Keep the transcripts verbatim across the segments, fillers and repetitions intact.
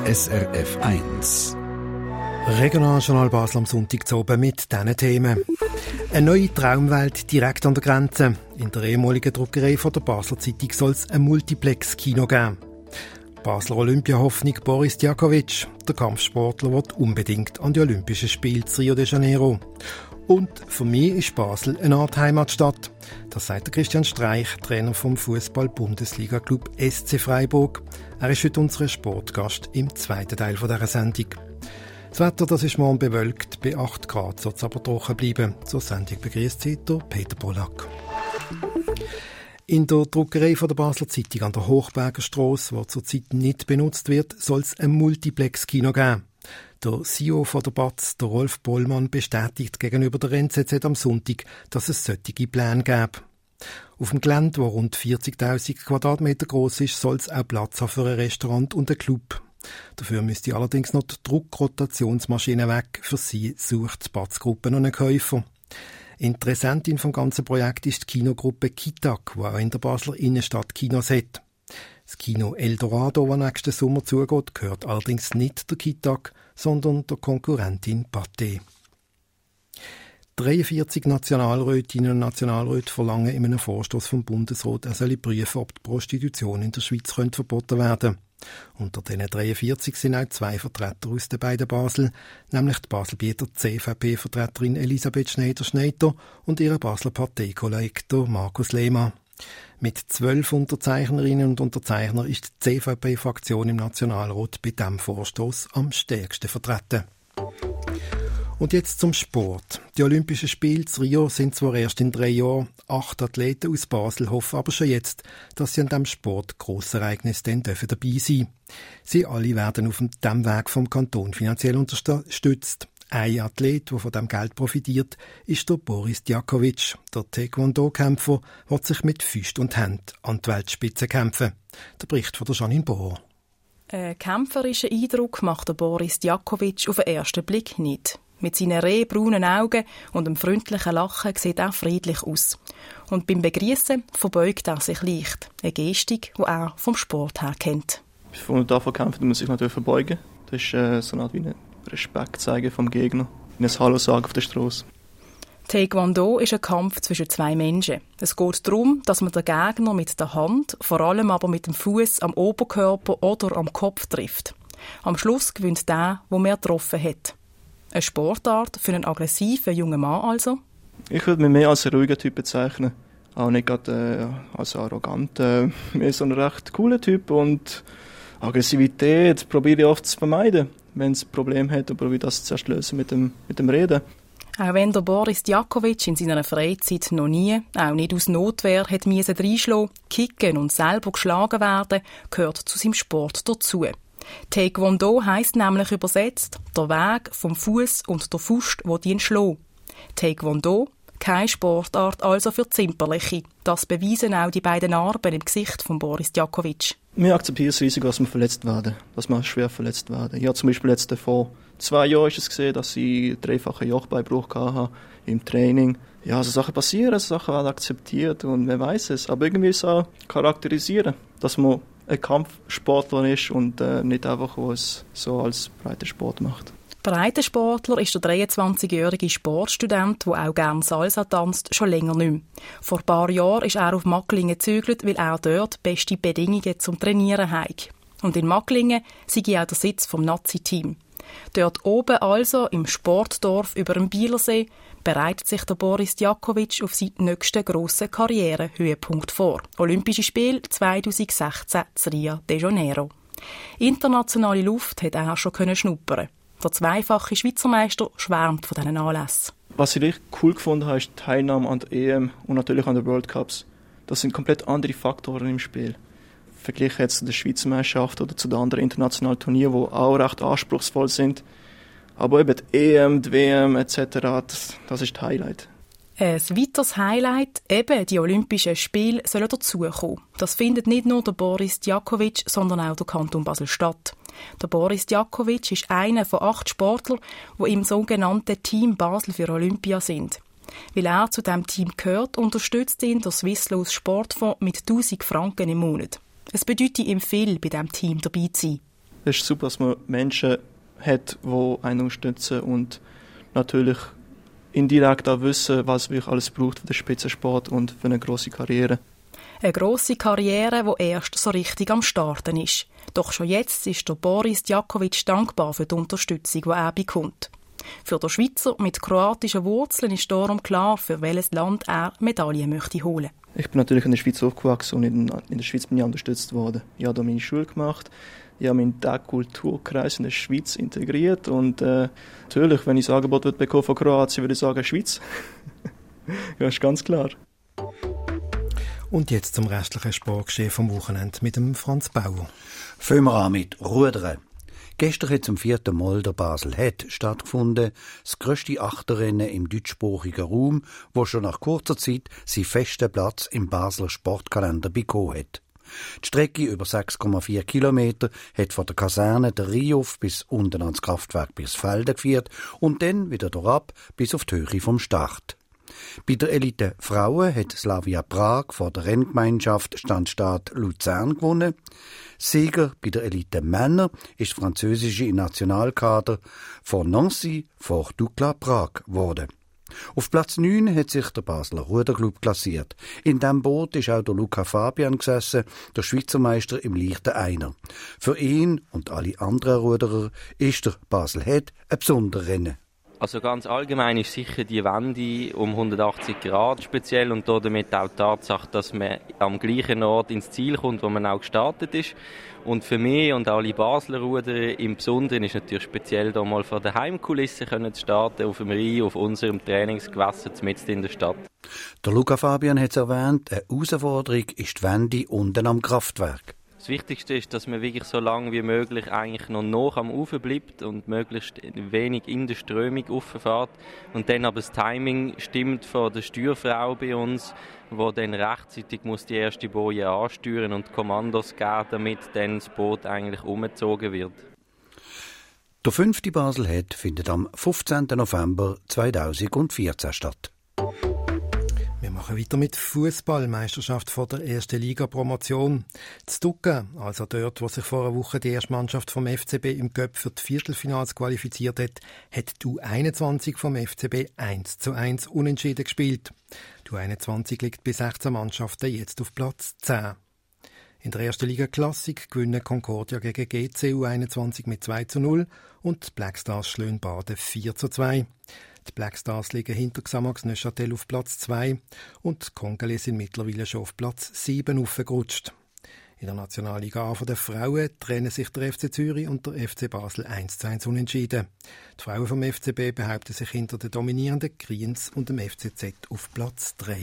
S R F eins. Regionaljournal Basel am Sonntag zu oben mit diesen Themen. Eine neue Traumwelt direkt an der Grenze. In der ehemaligen Druckerei von der Basler Zeitung soll es ein Multiplex-Kino geben. Basler Olympiahoffnung Boris Djakovic. Der Kampfsportler will unbedingt an die Olympischen Spiele in Rio de Janeiro. Und für mich ist Basel eine Art Heimatstadt. Das sagt der Christian Streich, Trainer vom Fußball-Bundesliga-Club S C Freiburg. Er ist heute unser Sportgast im zweiten Teil dieser Sendung. Das Wetter, das ist morgen bewölkt, bei acht Grad soll es aber trocken bleiben. Zur Sendung begrüßt Sie Peter Pollack. In der Druckerei von der Basler Zeitung an der Hochberger Strasse, die zurzeit nicht benutzt wird, soll es ein Multiplex-Kino geben. Der C E O von der B A Z, der Rolf Bollmann, bestätigt gegenüber der N Z Z am Sonntag, dass es solche Pläne gäbe. Auf dem Gelände, das rund vierzigtausend Quadratmeter groß ist, soll es auch Platz haben für ein Restaurant und einen Club. Dafür müsste allerdings noch die Druckrotationsmaschine weg. Für sie sucht die B A Z-Gruppe noch einen Käufer. Interessentin vom ganzen Projekt ist die Kinogruppe Kitak, die auch in der Basler Innenstadt Kinos hat. Das Kino Eldorado, das nächsten Sommer zugeht, gehört allerdings nicht der Kitak, sondern der Konkurrentin Pathé. dreiundvierzig Nationalrätinnen und Nationalräte verlangen in einem Vorstoß vom Bundesrat, er solle prüfen, ob die Prostitution in der Schweiz könnte verboten werden. Unter diesen dreiundvierzig sind auch zwei Vertreter aus den beiden Basel, nämlich die Baselbieter C V P-Vertreterin Elisabeth Schneider-Schneider und ihre Basler Parteikolleg Markus Lehmann. Mit zwölf Unterzeichnerinnen und Unterzeichnern ist die C V P-Fraktion im Nationalrat bei diesem Vorstoß am stärksten vertreten. Und jetzt zum Sport. Die Olympischen Spiele in Rio sind zwar erst in drei Jahren. Acht Athleten aus Basel hoffen aber schon jetzt, dass sie an diesem Sport-Grossereignis dann dabei sein dürfen. Sie alle werden auf dem Weg vom Kanton finanziell unterstützt. Ein Athlet, der von diesem Geld profitiert, ist der Boris Djakovic. Der Taekwondo-Kämpfer wird sich mit Füßt und Händen an die Weltspitze kämpfen. Der Bericht von der Janine Bohr. Einen kämpferischen Eindruck macht der Boris Djakovic auf den ersten Blick nicht. Mit seinen rehbraunen Augen und einem freundlichen Lachen sieht er friedlich aus. Und beim Begrüßen verbeugt er sich leicht. Eine Gestik, die er vom Sport her kennt. Bevor man davon kämpft, muss man sich natürlich verbeugen. Das ist äh, so eine Art wie ein Respekt zeigen vom Gegner. Wie ein Hallo sagen auf der Straße. Taekwondo ist ein Kampf zwischen zwei Menschen. Es geht darum, dass man den Gegner mit der Hand, vor allem aber mit dem Fuß am Oberkörper oder am Kopf trifft. Am Schluss gewinnt der, der mehr getroffen hat. Eine Sportart für einen aggressiven jungen Mann also? Ich würde mich mehr als einen ruhigen Typ bezeichnen. Auch nicht gerade äh, als arrogant. Äh, mehr so ein recht cooler Typ. Und Aggressivität probiere ich oft zu vermeiden. Wenn es ein Problem hat, probiere ich das zuerst lösen mit dem, mit dem Reden. Auch wenn der Boris Djakovic in seiner Freizeit noch nie, auch nicht aus Notwehr, hat müssen reinschlagen, kicken und selber geschlagen werden, gehört zu seinem Sport dazu. Taekwondo heisst nämlich übersetzt der Weg vom Fuß und der Faust, wo die ihn schlagen. Taekwondo, keine Sportart also für Zimperliche. Das beweisen auch die beiden Narben im Gesicht von Boris Djakovic. Wir akzeptieren das Risiko, dass wir verletzt werden, dass wir schwer verletzt werden. Ich habe zum Beispiel jetzt vor zwei Jahren ist es gesehen, dass ich einen dreifachen Jochbeinbruch hatte im Training. Ja, so Sachen passieren, so Sachen werden akzeptiert und wer weiß es. Aber irgendwie ist es auch charakterisieren, dass man ein Kampfsportler ist und äh, nicht einfach, der es so als breiter Sport macht. Breitensportler ist der dreiundzwanzigjährige Sportstudent, der auch gerne Salsa tanzt, schon länger nicht mehr. Vor ein paar Jahren ist er auf Macklingen gezügelt, weil er dort beste Bedingungen zum Trainieren hat. Und in Macklingen sei auch der Sitz vom Nazi-Team. Dort oben also, im Sportdorf über dem Bielersee, bereitet sich der Boris Djakovic auf seinen nächsten grossen Karrierehöhepunkt vor. Olympische Spiele zweitausendsechzehn in Rio de Janeiro. Internationale Luft hat er schon schnuppern. Der zweifache Schweizer Meister schwärmt von diesen Anlässen. Was ich richtig cool gefunden habe, ist die Teilnahme an der E M und natürlich an den World Cups. Das sind komplett andere Faktoren im Spiel. Verglichen jetzt zu der Schweizer Meisterschaft oder zu den anderen internationalen Turnieren, die auch recht anspruchsvoll sind. Aber eben die E M, die W M et cetera, das, das ist das Highlight. Ein weiteres Highlight, eben die Olympischen Spiele, sollen dazukommen. Das findet nicht nur der Boris Djakovic, sondern auch der Kanton Basel-Stadt. Der Boris Djakovic ist einer von acht Sportlern, die im sogenannten Team Basel für Olympia sind. Weil er zu diesem Team gehört, unterstützt ihn der Swisslos Sportfonds mit tausend Franken im Monat. Es bedeutet ihm viel, bei diesem Team dabei zu sein. Es ist super, dass man Menschen hat, die einen unterstützen und natürlich indirekt auch wissen, was wirklich alles braucht für den Spitzensport und für eine grosse Karriere. Eine grosse Karriere, die erst so richtig am Starten ist. Doch schon jetzt ist der Boris Djakovic dankbar für die Unterstützung, die er bekommt. Für den Schweizer mit kroatischen Wurzeln ist darum klar, für welches Land er Medaillen möchte holen. Ich bin natürlich in der Schweiz aufgewachsen und in, in der Schweiz bin ich unterstützt worden. Ich habe da meine Schule gemacht, ich habe meinen Tag Kulturkreis in der Schweiz integriert und äh, natürlich, wenn ich das Angebot bekomme von Kroatien, würde ich sagen Schweiz. Ja, ist ganz klar. Und jetzt zum restlichen Sportgeschehen vom Wochenende mit dem Franz Bauer. Fangen wir an mit Rudern. Gestern hat zum vierten Mal der Basel Head stattgefunden, das grösste Achterrennen im deutschsprachigen Raum, wo schon nach kurzer Zeit seinen festen Platz im Basler Sportkalender bekommen hat. Die Strecke über sechs Komma vier Kilometer hat von der Kaserne der Riof bis unten ans Kraftwerk Birsfelden geführt und dann wieder durchab bis auf die Höhe vom Start. Bei der Elite Frauen hat Slavia Prag vor der Renngemeinschaft Standstaat Luzern gewonnen. Sieger bei der Elite Männer ist der französische Nationalkader von Nancy vor Dukla Prag geworden. Auf Platz neun hat sich der Basler Ruderclub klassiert. In diesem Boot ist auch der Luca Fabian gesessen, der Schweizer Meister im leichten Einer. Für ihn und alle anderen Ruderer ist der Basel Head ein besonderes Rennen. Also ganz allgemein ist sicher die Wende um hundertachtzig Grad speziell und damit auch die Tatsache, dass man am gleichen Ort ins Ziel kommt, wo man auch gestartet ist. Und für mich und alle Basler Ruderer im Besonderen ist natürlich speziell, da mal vor der Heimkulisse können zu starten, auf dem Rhein, auf unserem Trainingsgewässer mitten in der Stadt. Der Luca Fabian hat es erwähnt, eine Herausforderung ist die Wende unten am Kraftwerk. Das Wichtigste ist, dass man wirklich so lange wie möglich eigentlich noch nach am Ufer bleibt und möglichst wenig in der Strömung rauffährt. Und dann aber das Timing stimmt von der Steuerfrau bei uns, wo dann rechtzeitig muss die erste Boje ansteuern und Kommandos geben, damit dann das Boot eigentlich umgezogen wird. Der fünfte Basel Head findet am fünfzehnten November zweitausendvierzehn statt. Wir machen weiter mit Fußballmeisterschaft vor der ersten Liga-Promotion. Z Ducken, also dort, wo sich vor einer Woche die erste Mannschaft vom F C B im Cup für die Viertelfinals qualifiziert hat, hat die U einundzwanzig vom F C B eins zu eins unentschieden gespielt. Die U einundzwanzig liegt bei sechzehn Mannschaften jetzt auf Platz zehn. In der ersten Liga Klassik gewinnen Concordia gegen G C U einundzwanzig mit zwei zu null und die Black Stars schlagen Baden vier zu zwei. Die Black Stars liegen hinter Xamax Neuchâtel auf Platz zwei und die Congolais sind mittlerweile schon auf Platz sieben aufgerutscht. In der Nationalliga A von den Frauen trennen sich der F C Zürich und der F C Basel eins zu eins unentschieden. Die Frauen vom F C B behaupten sich hinter den dominierenden Kriens und dem F C Z auf Platz drei.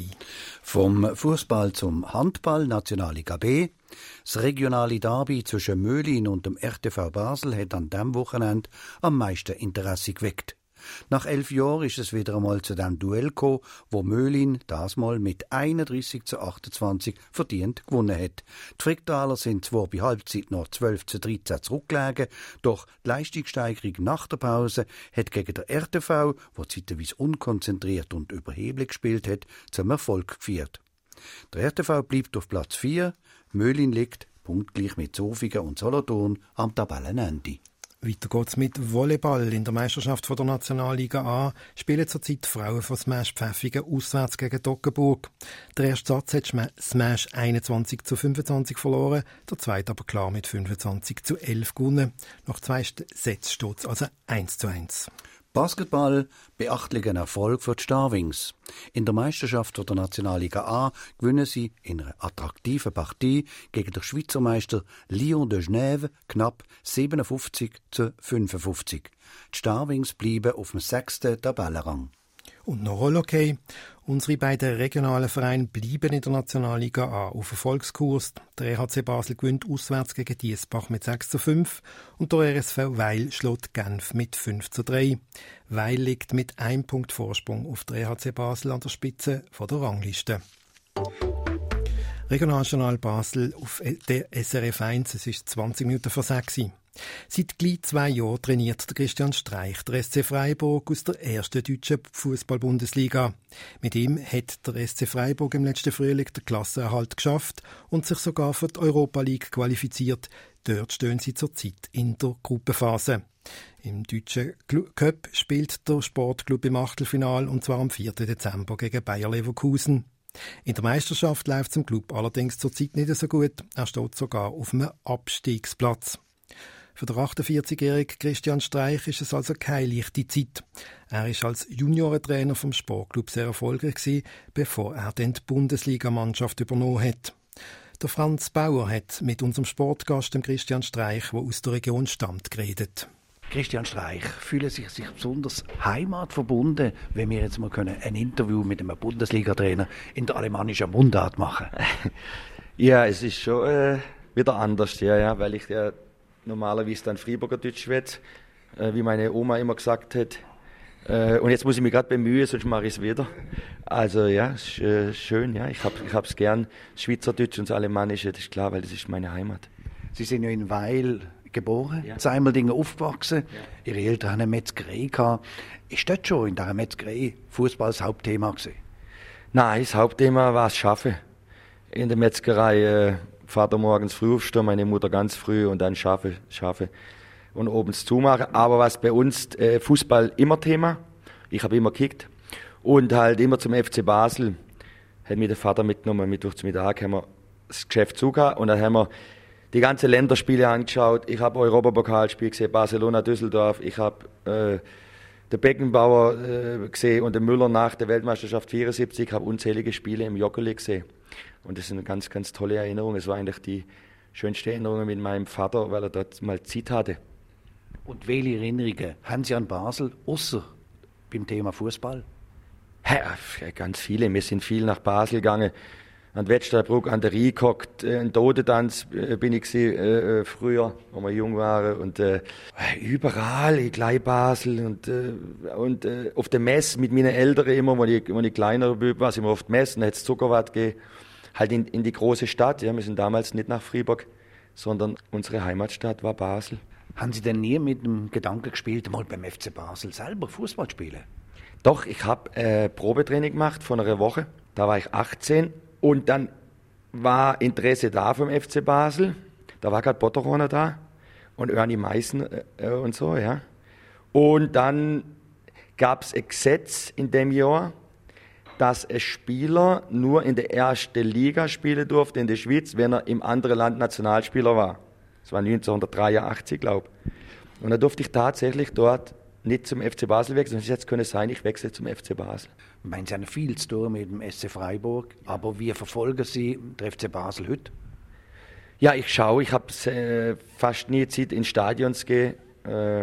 Vom Fußball zum Handball Nationalliga B. Das regionale Derby zwischen Möhlin und dem R T V Basel hat an diesem Wochenende am meisten Interesse geweckt. Nach elf Jahren ist es wieder einmal zu dem Duell gekommen, wo Möhlin das Mal mit einunddreissig zu achtundzwanzig verdient gewonnen hat. Die Fricktaler sind zwar bei Halbzeit noch zwölf zu dreizehn zurückgelegen, doch die Leistungssteigerung nach der Pause hat gegen den R T V, der zeitweise unkonzentriert und überheblich gespielt hat, zum Erfolg geführt. Der R T V bleibt auf Platz vier, Möhlin liegt punktgleich mit Zofingen und Solothurn am Tabellenende. Weiter geht's mit Volleyball. In der Meisterschaft von der Nationalliga A spielen zurzeit die Frauen von Smash Pfäffiken auswärts gegen Toggenburg. Der erste Satz hat Smash einundzwanzig zu fünfundzwanzig verloren, der zweite aber klar mit fünfundzwanzig zu elf gewonnen. Nach zwei Sätzen steht es also eins zu eins. Basketball, beachtlichen Erfolg für die Starwings. In der Meisterschaft der Nationalliga A gewinnen sie in einer attraktiven Partie gegen den Schweizer Meister Lyon de Genève knapp siebenundfünfzig zu fünfundfünfzig. Die Starwings bleiben auf dem sechsten Tabellenrang. Und noch Rollhockey. Unsere beiden regionalen Vereine bleiben in der Nationalliga A auf Erfolgskurs. Der E H C Basel gewinnt auswärts gegen Diesbach mit sechs zu fünf und der R S V Weil schlägt Genf mit fünf zu drei. Weil liegt mit einem Punkt Vorsprung auf der E H C Basel an der Spitze von der Rangliste. Regionaljournal Basel auf der S R F eins, es ist zwanzig Minuten vor sechs. Seit gleich zwei Jahren trainiert der Christian Streich der S C Freiburg aus der ersten deutschen Fußball-Bundesliga. Mit ihm hat der S C Freiburg im letzten Frühling den Klassenerhalt geschafft und sich sogar für die Europa League qualifiziert. Dort stehen sie zurzeit in der Gruppenphase. Im deutschen Cup spielt der Sportclub im Achtelfinal, und zwar am vierten Dezember gegen Bayer Leverkusen. In der Meisterschaft läuft es im Club allerdings zurzeit nicht so gut. Er steht sogar auf einem Abstiegsplatz. Für den achtundvierzigjährigen Christian Streich ist es also keine leichte Zeit. Er war als Juniorentrainer vom Sportclub sehr erfolgreich gewesen, bevor er dann die Bundesligamannschaft übernommen hat. Der Franz Bauer hat mit unserem Sportgast, dem Christian Streich, der aus der Region stammt, geredet. Christian Streich, fühlen Sie sich besonders heimatverbunden, wenn wir jetzt mal ein Interview mit einem Bundesliga-Trainer in der alemannischen Mundart machen? Ja, es ist schon äh, wieder anders, ja, ja, weil ich ja normalerweise dann Freiburger Deutsch schwätze, äh, wie meine Oma immer gesagt hat. Äh, und jetzt muss ich mich gerade bemühen, sonst mache ich es wieder. Also ja, es ist äh, schön, ja. Ich habe ich hab's gern, das Schweizerdeutsch und das Alemannische, das ist klar, weil das ist meine Heimat. Sie sind ja in Weil geboren, ja. zweimal Dinge aufgewachsen. Ja. Ihre Eltern haben eine Metzgerei gehabt. Ist das schon in dieser Metzgerei Fußball das Hauptthema gewesen? Nein, das Hauptthema war das Schaffen. In der Metzgerei äh, Vater morgens früh aufstehen, meine Mutter ganz früh und dann schaffen, schaffen und abends zumachen. Aber was bei uns äh, Fußball immer Thema. Ich habe immer gekickt und halt immer zum F C Basel. Hat mich der Vater mitgenommen, mit durch den Mittag haben wir das Geschäft zugehört und dann haben wir die ganzen Länderspiele angeschaut. Ich habe Europapokalspiel gesehen, Barcelona, Düsseldorf. Ich habe äh, den Beckenbauer äh, gesehen und den Müller nach der Weltmeisterschaft vierundsiebzig. Ich habe unzählige Spiele im Joggeli gesehen. Und das ist eine ganz, ganz tolle Erinnerung. Es war eigentlich die schönste Erinnerung mit meinem Vater, weil er dort mal Zeit hatte. Und welche Erinnerungen haben Sie an Basel, außer beim Thema Fußball? Ja, ganz viele. Wir sind viel nach Basel gegangen. An der Wettsteinbrücke, an der Rie gehockt, in Dodetanz äh, bin ich gewesen, äh, früher, als wir jung waren. Und äh, überall, in gleich Basel und, äh, und äh, auf der Messe mit meinen Eltern immer, als ich, als ich kleiner war, sind wir auf der Messe, dann hat es Zuckerwatt gegeben. Halt in, in die große Stadt. Ja, wir sind damals nicht nach Freiburg, sondern unsere Heimatstadt war Basel. Haben Sie denn nie mit dem Gedanken gespielt, mal beim F C Basel selber Fußball spielen? Doch, ich habe äh, Probetraining gemacht von einer Woche. Da war ich achtzehn und dann war Interesse da vom F C Basel. Da war gerade Botteroner da und Ernie Meißen äh, und so, ja. Und dann gab es ein Gesetz in dem Jahr, dass ein Spieler nur in der ersten Liga spielen durfte in der Schweiz, wenn er im anderen Land Nationalspieler war. Das war neunzehnhundertdreiundachtzig, glaube ich. Und da durfte ich tatsächlich dort nicht zum F C Basel wechseln. Es hätte können sein, ich wechsle zum F C Basel. Ich meine, Sie haben viel zu tun mit dem S C Freiburg, aber wie verfolgen Sie den F C Basel heute? Ja, ich schaue. Ich habe äh, fast nie Zeit, ins Stadion zu gehen. Äh,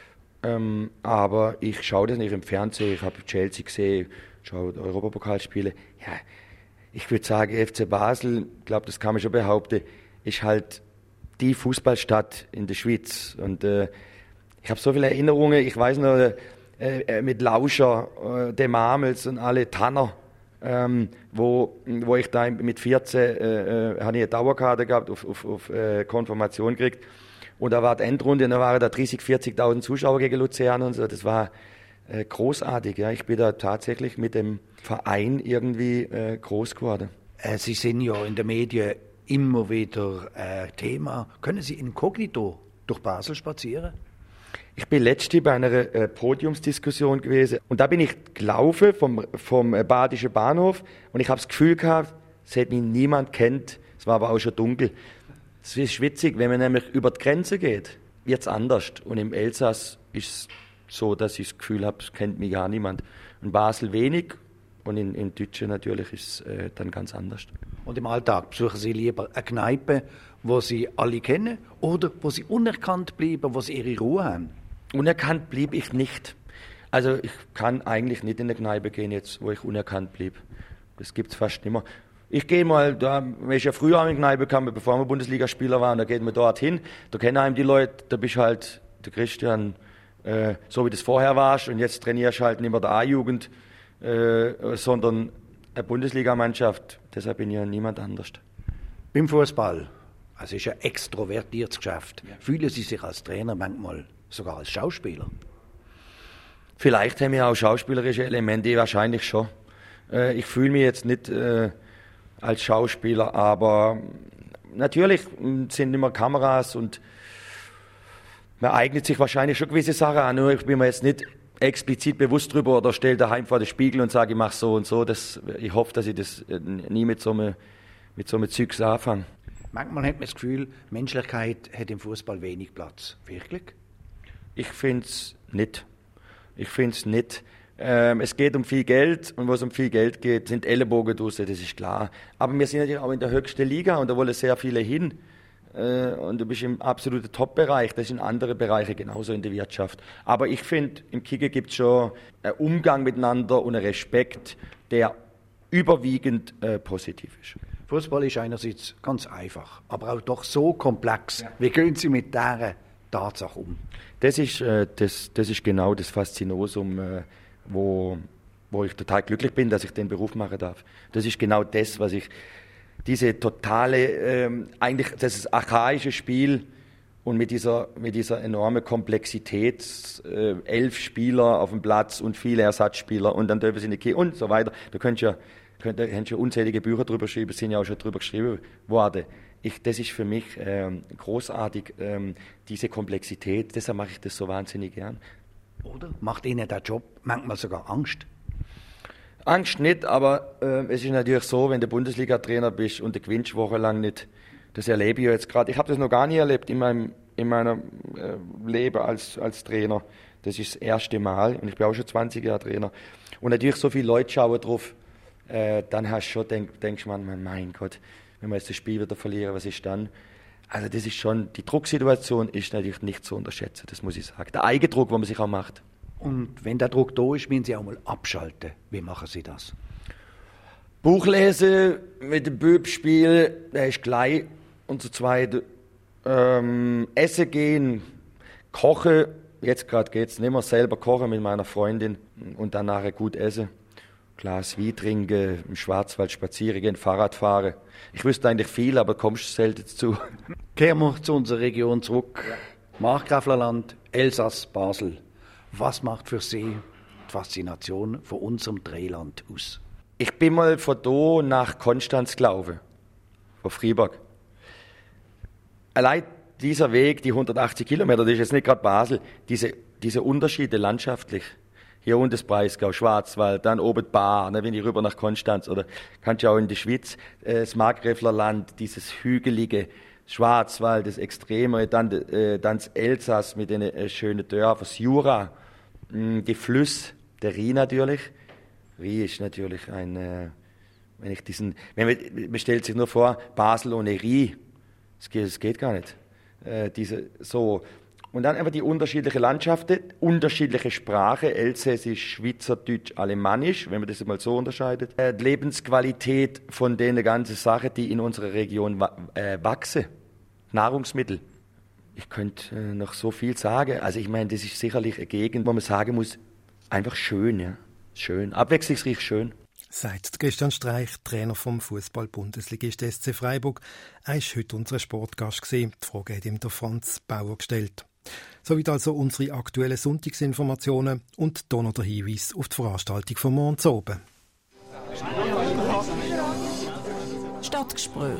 ähm, aber ich schaue das nicht im Fernsehen. Ich habe Chelsea gesehen, schaue Europapokalspiele. Ja, ich würde sagen, F C Basel, ich glaube, das kann man schon behaupten, ist halt die Fußballstadt in der Schweiz. Und äh, ich habe so viele Erinnerungen. Ich weiß noch, äh, äh, mit Lauscher, äh, dem Amels und alle Tanner, ähm, wo, wo ich da mit vierzehn äh, äh, habe ich eine Dauerkarte gehabt, auf, auf, auf äh, Konfirmation gekriegt. Und da war die Endrunde, und da waren da dreißig, vierzigtausend Zuschauer gegen Luzern und so. Das war äh, großartig. Ja. Ich bin da tatsächlich mit dem Verein irgendwie äh, groß geworden. Äh, Sie sind ja in den Medien immer wieder äh, Thema. Können Sie inkognito durch Basel spazieren? Ich bin letzte bei einer äh, Podiumsdiskussion gewesen und da bin ich gelaufen vom, vom äh, Badischen Bahnhof und ich habe das Gefühl gehabt, es hat mich niemand kennt. Es war aber auch schon dunkel. Es ist witzig, wenn man nämlich über die Grenze geht, wird es anders. Und im Elsass ist es so, dass ich das Gefühl habe, es kennt mich gar niemand. In Basel wenig und in, in Deutschland natürlich ist es äh, dann ganz anders. Und im Alltag besuchen Sie lieber eine Kneipe, wo Sie alle kennen, oder wo Sie unerkannt bleiben, wo Sie Ihre Ruhe haben? Unerkannt blieb ich nicht. Also ich kann eigentlich nicht in eine Kneipe gehen jetzt, wo ich unerkannt blieb. Das gibt es fast nicht mehr. Ich gehe mal, da, wenn ich ja früher in die Kneipe kam, bevor wir Bundesligaspieler waren, da geht man dort hin, da kennen einem die Leute, da bist halt der Christian, äh, so wie das vorher warst und jetzt trainierst halt nicht mehr der A-Jugend, äh, sondern eine Bundesligamannschaft, deshalb bin ich ja niemand anders. Beim Fußball, also ist ein extrovertiertes Geschäft, ja. Fühlen Sie sich als Trainer manchmal sogar als Schauspieler? Vielleicht haben wir auch schauspielerische Elemente, wahrscheinlich schon. Äh, ich fühle mich jetzt nicht äh, als Schauspieler, aber natürlich sind immer Kameras und man eignet sich wahrscheinlich schon gewisse Sachen an, nur ich bin mir jetzt nicht explizit bewusst drüber oder stelle daheim vor den Spiegel und sage, ich mache so und so. Das, ich hoffe, dass ich das nie mit so einem, mit so einem Zeugs anfange. Manchmal hat man das Gefühl, Menschlichkeit hat im Fußball wenig Platz. Wirklich? Ich finde es nicht. Ich finde es nicht. Ähm, es geht um viel Geld und wo es um viel Geld geht, sind Ellenbogen draussen, das ist klar. Aber wir sind natürlich auch in der höchsten Liga und da wollen sehr viele hin. Äh, und du bist im absoluten Top-Bereich, das ist in anderen Bereichen genauso in der Wirtschaft. Aber ich finde, im Kicker gibt es schon einen Umgang miteinander und einen Respekt, der überwiegend äh, positiv ist. Fußball ist einerseits ganz einfach, aber auch doch so komplex. Ja. Wie gehen Sie mit dieser Tatsache um? Das ist, äh, das, das ist genau das Faszinosum, äh, wo, wo ich total glücklich bin, dass ich den Beruf machen darf. Das ist genau das, was ich, diese totale, ähm, eigentlich das ist archaische Spiel und mit dieser, mit dieser enormen Komplexität, äh, elf Spieler auf dem Platz und viele Ersatzspieler und dann dürfen sie in die Kirche und so weiter. Da könnt ihr, könnt ihr, könnt ihr unzählige Bücher drüber schreiben, sind ja auch schon drüber geschrieben worden. Ich, das ist für mich ähm, großartig, ähm, diese Komplexität, deshalb mache ich das so wahnsinnig gern. Oder? Macht Ihnen der Job manchmal sogar Angst? Angst nicht, aber äh, es ist natürlich so, wenn du Bundesliga-Trainer bist und du gewinnst wochenlang nicht, das erlebe ich jetzt gerade. Ich habe das noch gar nie erlebt in meinem, in meinem äh, Leben als, als Trainer. Das ist das erste Mal und ich bin auch schon zwanzig Jahre Trainer. Und natürlich so viele Leute schauen drauf, äh, dann hast du schon, denk, denkst du, man, mein Gott, wenn wir jetzt das Spiel wieder verlieren, was ist dann? Also das ist schon, die Drucksituation ist natürlich nicht zu unterschätzen, das muss ich sagen. Der Eigendruck, den man sich auch macht. Und wenn der Druck da ist, müssen Sie auch mal abschalten. Wie machen Sie das? Buch lesen, mit dem Bub spielen, der ist gleich. Und zu zweit ähm, essen gehen, kochen. Jetzt gerade geht es nicht mehr, selber kochen mit meiner Freundin und dann nachher gut essen. Glas Wein trinken, im Schwarzwald spazieren gehen, Fahrrad fahren. Ich wüsste eigentlich viel, aber kommst selten dazu. Kehren wir zu unserer Region zurück. Ja. Markgräflerland, Elsass, Basel. Was macht für Sie die Faszination von unserem Dreiland aus? Ich bin mal von da nach Konstanz gelaufen, von Freiburg. Allein dieser Weg, die hundertachtzig Kilometer, das ist jetzt nicht gerade Basel, diese, diese Unterschiede landschaftlich. Hier unten das Breisgau, Schwarzwald, dann oben die Bar, ne, wenn ich rüber nach Konstanz oder kannst du auch in die Schweiz, äh, das Markgräflerland, dieses hügelige Schwarzwald, das Extreme, dann, äh, dann das Elsass mit den äh, schönen Dörfern, das Jura, mh, die Flüsse, der Rhein natürlich. Rhein ist natürlich ein, äh, wenn ich diesen, wenn man, man stellt sich nur vor, Basel ohne Rhein, das geht, das geht gar nicht. Äh, diese, so. Und dann einfach die unterschiedlichen Landschaften, unterschiedliche Sprache, Elsässisch, Schweizerdeutsch, Alemannisch, wenn man das mal so unterscheidet. Äh, die Lebensqualität von den ganzen Sachen, die in unserer Region wa- äh, wachsen. Nahrungsmittel. Ich könnte äh, noch so viel sagen. Also ich meine, das ist sicherlich eine Gegend, wo man sagen muss, einfach schön, ja. Schön, abwechslungsreich schön. Sagt Christian Streich, Trainer vom Fußball-Bundesligist S C Freiburg. Er war heute unser Sportgast gewesen. Die Frage hat ihm der Franz Bauer gestellt. Soweit also unsere aktuellen Sonntagsinformationen und hier noch der Hinweis auf die Veranstaltung von morgen oben. Stadtgespräch.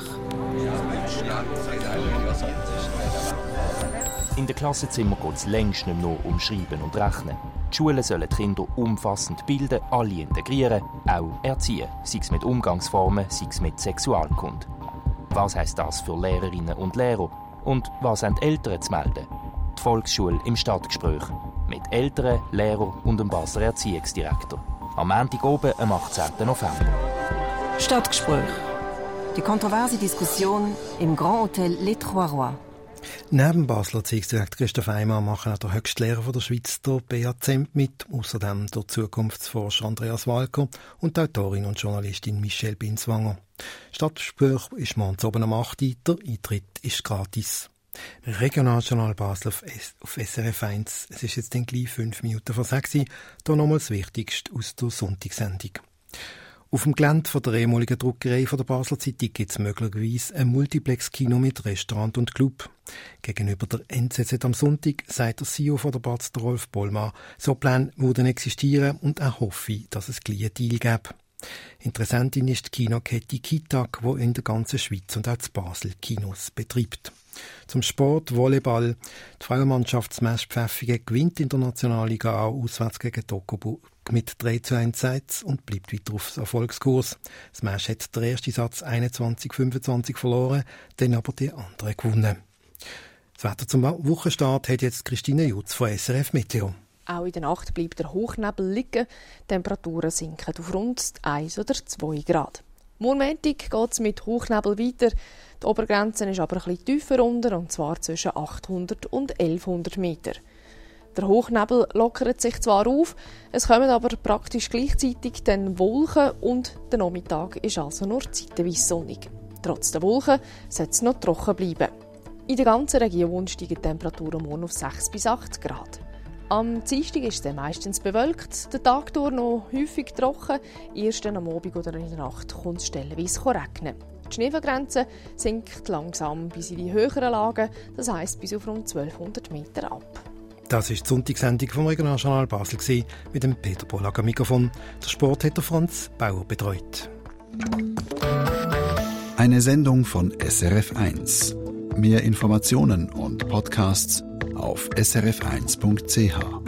In den Klassenzimmern geht es längst nicht nur um Schreiben und Rechnen. Die Schulen sollen die Kinder umfassend bilden, alle integrieren, auch erziehen, sei es mit Umgangsformen, sei es mit Sexualkunde. Was heisst das für Lehrerinnen und Lehrer? Und was haben die Eltern zu melden? Die Volksschule im Stadtgespräch. Mit Eltern, Lehrern und dem Basler Erziehungsdirektor. Am Montag oben, am achtzehnten November. Stadtgespräch. Die kontroverse Diskussion im Grand Hotel Les Trois Rois. Neben Basler Erziehungsdirektor Christoph Eimer machen auch der Höchstlehrer der Schweiz, der Beat Zemp, mit. Außerdem der Zukunftsforscher Andreas Walker und die Autorin und Journalistin Michelle Binswanger. Stadtgespräch ist morgens oben am acht Uhr. Der Eintritt ist gratis. Regionaljournal Basel auf, auf S R F eins. Es ist jetzt dann gleich fünf Minuten vor sechs. Hier nochmal das Wichtigste aus der Sonntagssendung. Auf dem Gelände von der ehemaligen Druckerei von der Basler Zeitung gibt es möglicherweise ein Multiplex-Kino mit Restaurant und Club. Gegenüber der N Z Z am Sonntag sagt der C E O von der Batz, Rolf Bollmann, so Pläne würden existieren und er hoffe, dass es gleich einen Deal gäbe. Interessantin ist die Kinokette Kitag, die in der ganzen Schweiz und auch in Basel Kinos betreibt. Zum Sport, Volleyball. Die Frauenmannschaft Smash Pfäffigen gewinnt in der Nationalliga A auswärts gegen Tokobu mit drei zu eins Sets und bleibt weiter auf Erfolgskurs. Smash hat den ersten Satz einundzwanzig fünfundzwanzig verloren, dann aber die anderen gewonnen. Das Wetter zum Wochenstart hat jetzt Christine Jutz von S R F Meteo. Auch in der Nacht bleibt der Hochnebel liegen. Die Temperaturen sinken auf rund eins oder zwei Grad. Morgen Montag geht es mit Hochnebel weiter. Die Obergrenze ist aber ein bisschen tiefer unter, und zwar zwischen achthundert und elfhundert Meter. Der Hochnebel lockert sich zwar auf, es kommen aber praktisch gleichzeitig dann Wolken und der Nachmittag ist also nur zeitweise sonnig. Trotz der Wolken soll es noch trocken bleiben. In der ganzen Region steigen die Temperaturen morgen auf sechs bis acht Grad. Am Dienstag ist es dann meistens bewölkt, der Tag durch noch häufig trocken, erst am Abend oder in der Nacht kommt es stellenweise regnen. Die Schneefallgrenze sinkt langsam bis in die höheren Lagen, das heisst bis auf rund zwölfhundert Meter ab. Das war die Sonntagssendung vom Regionaljournal Basel mit dem Peter Pollack am Mikrofon. Der Sport hat der Franz Bauer betreut. Eine Sendung von S R F eins. Mehr Informationen und Podcasts auf s r f eins punkt c h.